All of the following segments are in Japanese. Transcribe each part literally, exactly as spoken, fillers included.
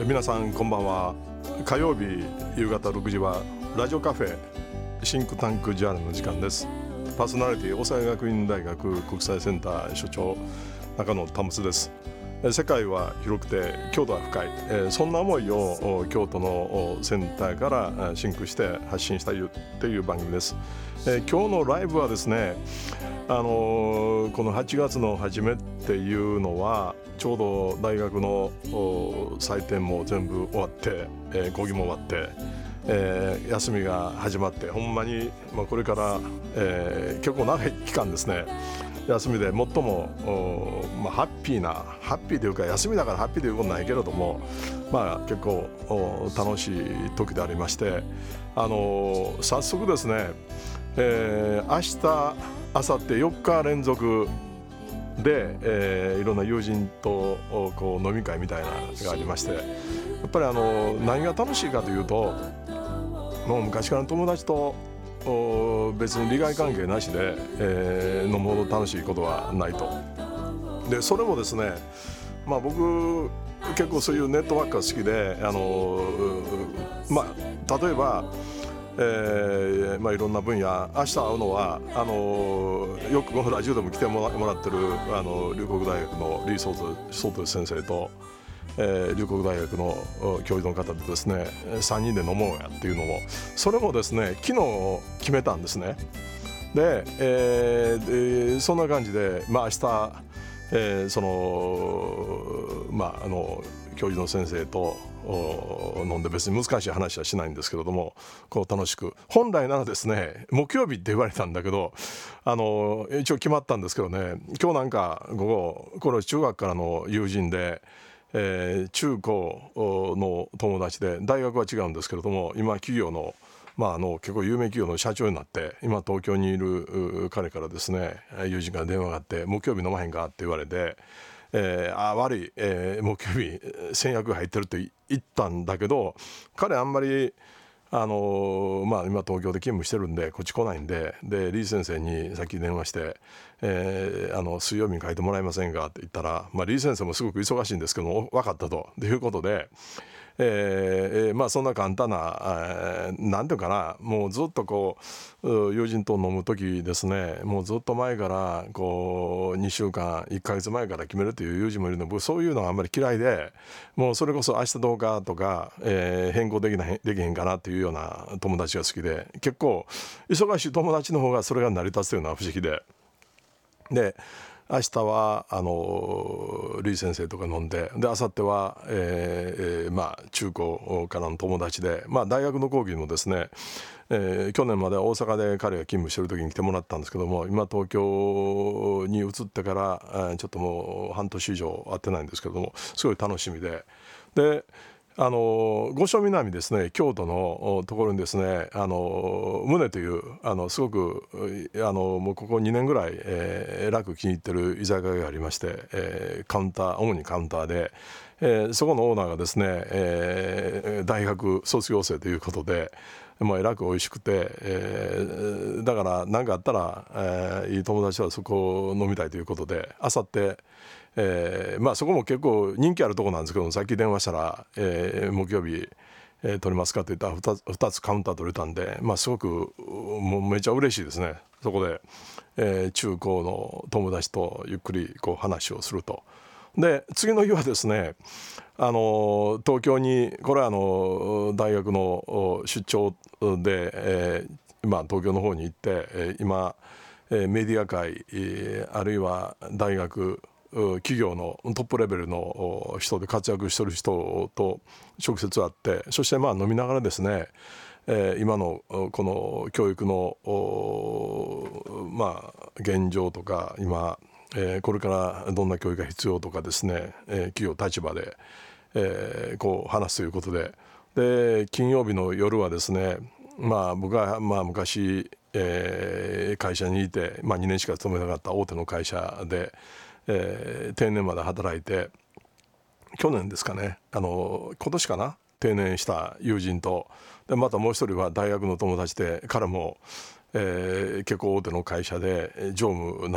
皆さんこんばんは。火曜日夕方ろくじはラジオカフェシンクタンクジャーナルの時間です。パーソナリティ大阪学院大学国際センター所長中野保です。世界は広くて京都は深い、そんな思いを京都のセンターからシンクして発信したいという番組です。今日のライブはですね、あのこのはちがつの初めっていうのはちょうど大学の採点も全部終わって、えー、講義も終わって、えー、休みが始まって、ほんまに、まあ、これから、えー、結構長い期間ですね、休みで最も、まあ、ハッピーなハッピーというか、休みだからハッピーということないけれども、まあ、結構楽しい時でありまして、あのー、早速ですね、えー、明日明後日よっか連続で、えー、いろんな友人とこう飲み会みたいなのがありまして、やっぱりあの何が楽しいかというと、もう昔からの友達と別に利害関係なしで、えー、飲むほど楽しいことはないと。でそれもですね、まあ、僕結構そういうネットワークが好きで、あの、まあ、例えばえーまあ、いろんな分野、明日会うのはあのよくこのラジオでも来ても ら, もらってるあの龍谷大学の李相斗先生と、えー、龍谷大学の教授の方でですね、さんにんで飲もうやっていうのも、それもですね昨日決めたんですね。で、えー、でそんな感じで、まあ、明日、えー、そのまああの教授の先生と飲んで、別に難しい話はしないんですけれども、こう楽しく、本来ならですね木曜日って言われたんだけど、あの一応決まったんですけどね、今日なんか午後、これ中学からの友人で、えー、中高の友達で、大学は違うんですけれども、今企業のまあ、あの結構有名企業の社長になって今東京にいる彼からですね、友人から電話があって、木曜日飲まへんかって言われて、えー、あ悪い、えー、木曜日先約入ってるって言ったんだけど、彼あんまりあのーまあ、今東京で勤務してるんでこっち来ないんで、で李先生にさっき電話して、えー、あの水曜日に書いてもらえませんかって言ったら、まあ、李先生もすごく忙しいんですけども分かったということで、えー、まあそんな簡単な、えー、なんていうかな、もうずっとこう友人と飲む時ですね、もうずっと前からこうにしゅうかんいっかげつまえから決めるという友人もいるので、僕そういうのはあんまり嫌いで、もうそれこそ明日どうかとか、えー、変更できないできへんかなっていうような友達が好きで、結構忙しい友達の方がそれが成り立つというのは不思議で、で明日はあの李先生とか飲んで、で明後日は、えーえー、まあ中高からの友達で、まあ大学の講義もですね、えー、去年まで大阪で彼が勤務してる時に来てもらったんですけども、今東京に移ってからちょっともう半年以上会ってないんですけども、すごい楽しみで、であの御所南ですね、京都のところにですね、あの宗というあのすごくあのもうここにねんぐらい、えー、えらく気に入ってる居酒屋がありまして、えー、カウンター主にカウンターで、えー、そこのオーナーがですね、えー、大学卒業生ということで、まあ、えらく美味しくて、えー、だから何かあったら、えー、いい友達はそこを飲みたいということで、あさってえーまあ、そこも結構人気あるところなんですけど、さっき電話したら、えー、木曜日、えー、取りますかって言ったら 2, つふたつカウンター取れたんで、まあ、すごくもうめちゃ嬉しいですね。そこで、えー、中高の友達とゆっくりこう話をすると。で次の日はですね、あの東京に、これはあの大学の出張で、えーまあ、東京の方に行って、えー、今、えー、メディア界、えー、あるいは大学企業のトップレベルの人で活躍している人と直接会って、そしてまあ飲みながらですね、えー、今のこの教育のまあ現状とか、今、えー、これからどんな教育が必要とかですね、えー、企業立場で、えー、こう話すということで、で金曜日の夜はですね、まあ僕はまあ昔、えー、会社にいて、まあ、にねんしか勤めなかった大手の会社で、えー、定年まで働いて、去年ですかね、あの今年かな、定年した友人と、でまたもう一人は大学の友達で、彼も、えー、結構大手の会社で常務なり、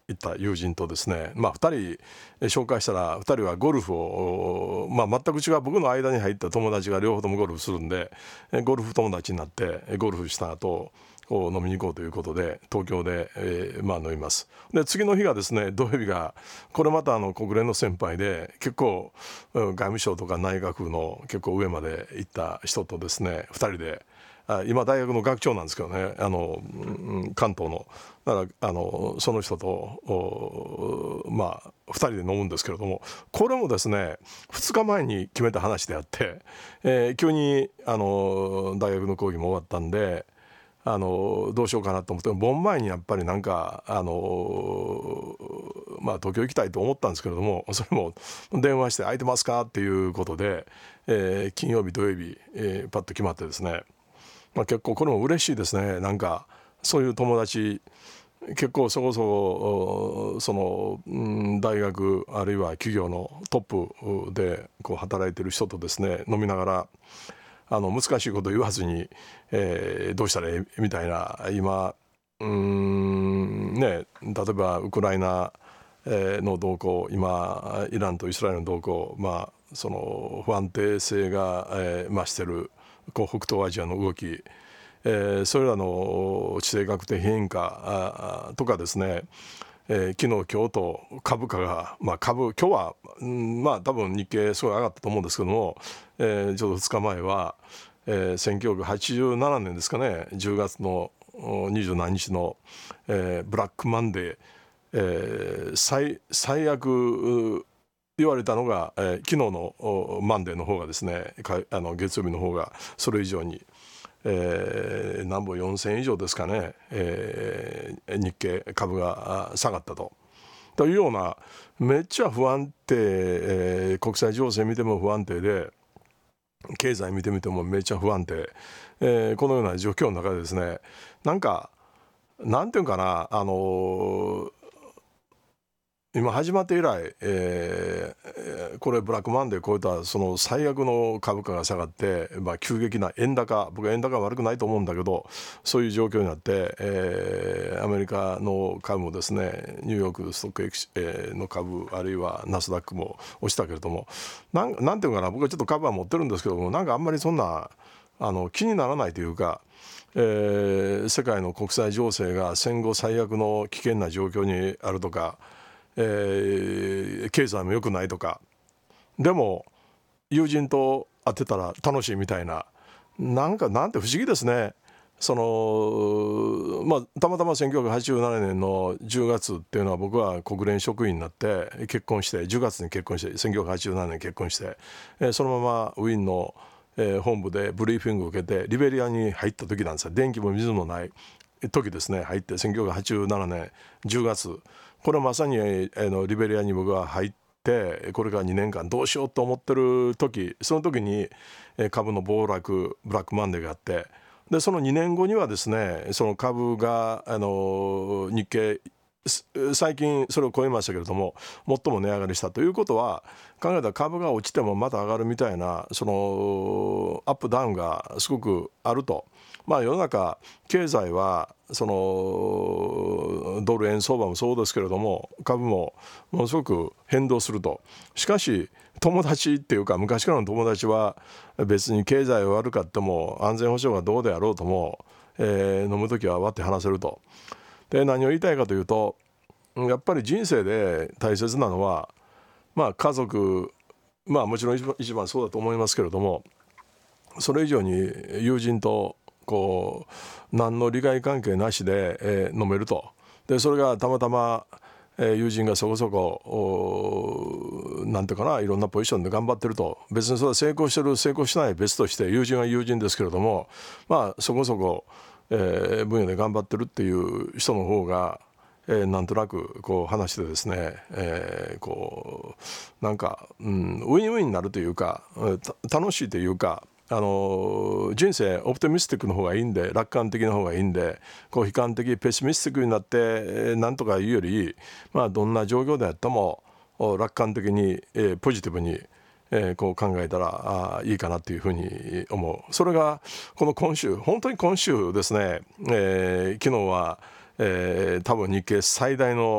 行った友人とですね、まあ、ふたり紹介したらふたりはゴルフを、まあ、全く違う僕の間に入った友達が両方ともゴルフするんでゴルフ友達になってゴルフした後こう飲みに行こうということで東京で、えーまあ、飲みます。で次の日がですね土曜日がこれまたあの国連の先輩で結構外務省とか内閣府の結構上まで行った人とですねふたりで今大学の学長なんですけどねあの関東のだからあのその人とまあふたりで飲むんですけれどもこれもですねふつかまえに決めた話であって、えー、急にあの大学の講義も終わったんであのどうしようかなと思って盆前にやっぱりなんかあのまあ東京行きたいと思ったんですけれどもそれも電話して空いてますかっていうことで、えー、金曜日土曜日、えー、パッと決まってですねまあ、結構これも嬉しいですね。なんかそういう友達結構そこそこその、うん、大学あるいは企業のトップでこう働いてる人とですね飲みながらあの難しいこと言わずに、えー、どうしたらええみたいな今うーんね例えばウクライナの動向今イランとイスラエルの動向まあその不安定性が、えー、増してるこう北東アジアの動き、えー、それらの地政学的変化とかですね、えー、昨日今日と株価が、まあ、株今日は、うん、まあ多分日経すごい上がったと思うんですけども、えー、ちょうどふつかまえは、えー、せんきゅうひゃくはちじゅうななねんですかねじゅうがつのにじゅうなんにちの、えー、ブラックマンデー、えー、最, 最悪言われたのが、えー、昨日のマンデーの方がですねあの月曜日の方がそれ以上に、えー、何本よんせん以上ですかね、えー、日経株が下がったとというようなめっちゃ不安定、えー、国際情勢見ても不安定で経済見てみてもめっちゃ不安定、えー、このような状況の中でですねなんかなんていうかなあのー今始まって以来、えー、これブラックマンデー超えたその最悪の株価が下がって、まあ、急激な円高僕は円高は悪くないと思うんだけどそういう状況になって、えー、アメリカの株もですねニューヨークストックエクス、えー、の株あるいはナスダックも落ちたけれどもなん、なんていうかな僕はちょっと株は持ってるんですけどもなんかあんまりそんなあの気にならないというか、えー、世界の国際情勢が戦後最悪の危険な状況にあるとかえー、経済も良くないとかでも友人と会ってたら楽しいみたいななんかなんて不思議ですね。そのまあたまたませんきゅうひゃくはちじゅうななねんのじゅうがつっていうのは僕は国連職員になって結婚してじゅうがつに結婚してせんきゅうひゃくはちじゅうななねん結婚して、えー、そのままウィーンの、えー、本部でブリーフィングを受けてリベリアに入った時なんですよ。電気も水もない時ですね入ってせんきゅうひゃくはちじゅうななねんじゅうがつこれはまさに、えー、のリベリアに僕が入ってこれからにねんかんどうしようと思ってる時その時に、えー、株の暴落ブラックマンデーがあってでそのにねんごにはですねその株があの日経最近それを超えましたけれども最も値上がりしたということは考えたら株が落ちてもまた上がるみたいなそのアップダウンがすごくあると。まあ世の中経済はそのドル円相場もそうですけれども株もものすごく変動すると。しかし友達っていうか昔からの友達は別に経済が悪かっても安全保障がどうであろうとも、えー、飲むときは割って話せると。で何を言いたいかというとやっぱり人生で大切なのはまあ家族まあもちろん一番、一番そうだと思いますけれどもそれ以上に友人とこう何の利害関係なしで、えー、飲めると。でそれがたまたま、えー、友人がそこそこなんていうかないろんなポジションで頑張ってると別にそれは成功してる成功しない別として友人は友人ですけれどもまあそこそこえー、分野で頑張ってるっていう人の方が、えー、なんとなくこう話してですね、えー、こうなんか、うん、ウィンウィンになるというか楽しいというかあの人生オプティミスティックの方がいいんで楽観的な方がいいんでこう悲観的ペシミスティックになって、えー、なんとか言うより、まあ、どんな状況であっても楽観的に、えー、ポジティブにえー、こう考えたらあいいかなというふうに思う。それがこの今週本当に今週ですね、えー、昨日は、えー、多分日経最大の、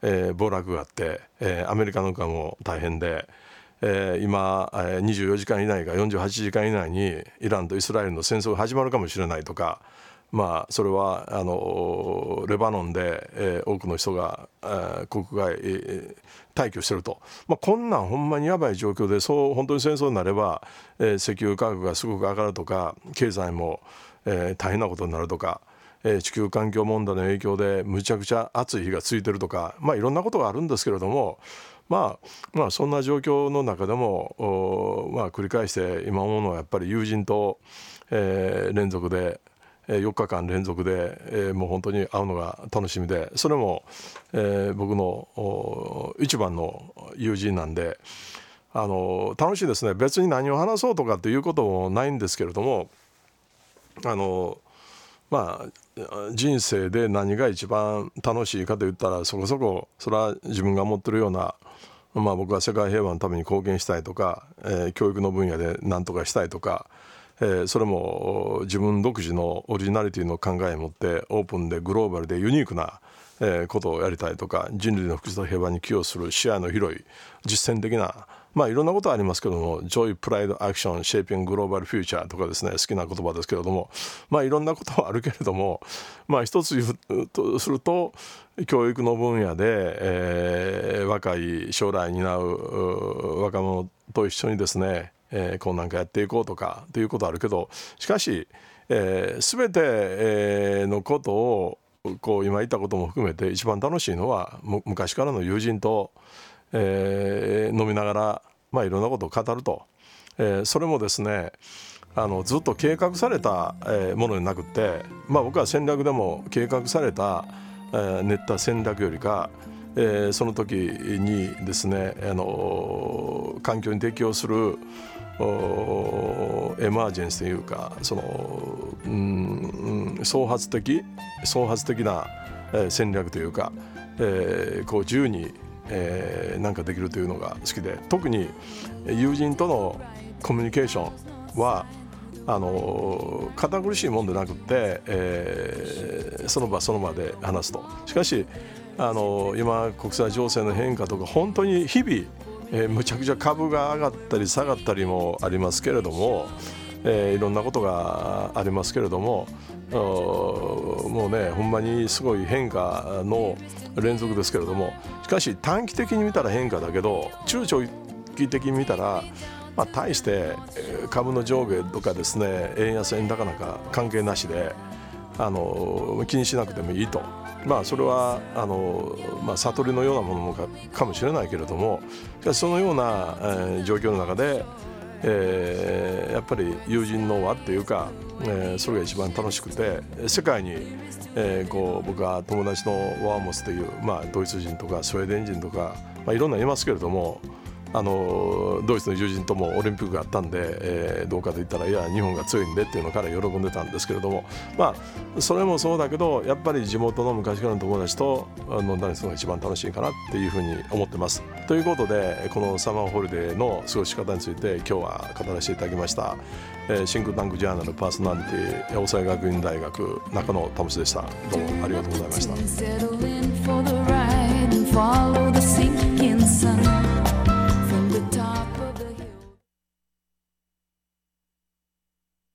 えー、暴落があって、えー、アメリカの側も大変で、えー、今、えー、にじゅうよじかん以内かよんじゅうはちじかん以内にイランとイスラエルの戦争が始まるかもしれないとか、まあ、それはあのレバノンで、えー、多くの人が、えー、国外、えー、退去してると、まあ、こんなんほんまにやばい状況で、そう本当に戦争になれば、えー、石油価格がすごく上がるとか、経済も、えー、大変なことになるとか、えー、地球環境問題の影響でむちゃくちゃ暑い日が続いてるとか、まあ、いろんなことがあるんですけれども、まあまあ、そんな状況の中でも、まあ、繰り返して今思うのはやっぱり友人と、えー、連続でよっかかん連続で、えー、もう本当に会うのが楽しみで、それも、えー、僕の一番の友人なんで、あの楽しいですね。別に何を話そうとかっていうこともないんですけれども、あのまあ人生で何が一番楽しいかと言ったら、そこそこそれは自分が持ってるような、まあ、僕は世界平和のために貢献したいとか、えー、教育の分野で何とかしたいとか、えー、それも自分独自のオリジナリティの考えを持ってオープンでグローバルでユニークな、えー、ことをやりたいとか、人類の福祉と平和に寄与する視野の広い実践的な、まあいろんなことありますけども、ジョイ、プライド、アクション、シェイピンググローバルフューチャーとかですね、好きな言葉ですけれども、まあいろんなことはあるけれども、まあ一つ言うとすると、教育の分野で、えー、若い将来担う若者と一緒にですね、えー、こうなんかやっていこうとかということあるけど、しかし、えー、全て、えー、のことをこう今言ったことも含めて一番楽しいのは、昔からの友人と、えー、飲みながら、まあ、いろんなことを語ると、えー、それもですね、あのずっと計画された、えー、ものになくって、まあ、僕は戦略でも計画された、えー、練った戦略よりか、えー、その時にですね、あの環境に適応するエマージェンスというか、その、うん、創発的創発的な、えー、戦略というか、えー、こう自由に、えー、なんかできるというのが好きで、特に友人とのコミュニケーションはあの堅苦しいもんでなくて、えー、その場その場で話すと。しかしあの今国際情勢の変化とか本当に日々、えー、むちゃくちゃ株が上がったり下がったりもありますけれども、えー、いろんなことがありますけれども、もうねほんまにすごい変化の連続ですけれども、しかし短期的に見たら変化だけど、中長期的に見たら、まあ、対して株の上下とかですね、円安円高なんか関係なしで、あの気にしなくてもいいと。まあそれはあの、まあ、悟りのようなものか、かもしれないけれども、しかしそのような、えー、状況の中で、えー、やっぱり友人の輪っていうか、えー、それが一番楽しくて、世界に、えー、こう僕は友達の輪を持つという、まあ、ドイツ人とかスウェーデン人とか、まあ、いろんないますけれども、あのドイツの友人ともオリンピックがあったんで、えー、どうかと言ったら、いや日本が強いんでっていうのから喜んでたんですけれども、まあそれもそうだけど、やっぱり地元の昔からの友達と飲んだりするのが一番楽しいかなっていうふうに思ってます。ということで、このサマーホリデーの過ごし方について今日は語らせていただきました。えー、シンクタンクジャーナルパーソナリティ、大阪学院大学中野保でした。どうもありがとうございました。